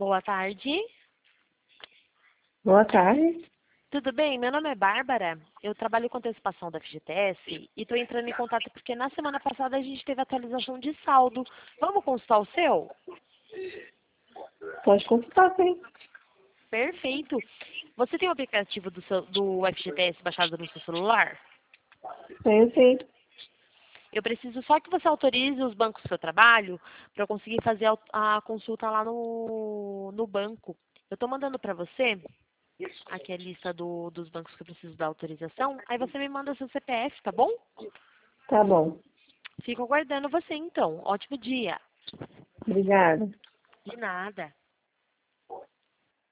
Boa tarde. Boa tarde. Tudo bem? Meu nome é Bárbara. Eu trabalho com antecipação da FGTS e estou entrando em contato porque na semana passada a gente teve atualização de saldo. Vamos consultar o seu? Pode consultar, sim. Perfeito. Você tem o aplicativo do FGTS baixado no seu celular? Tenho sim. Eu preciso só que você autorize os bancos que eu trabalho para eu conseguir fazer a consulta lá no banco. Eu estou mandando para você aqui a lista dos bancos que eu preciso da autorização. Aí você me manda seu CPF, tá bom? Tá bom. Fico aguardando você então. Ótimo dia. Obrigada. De nada.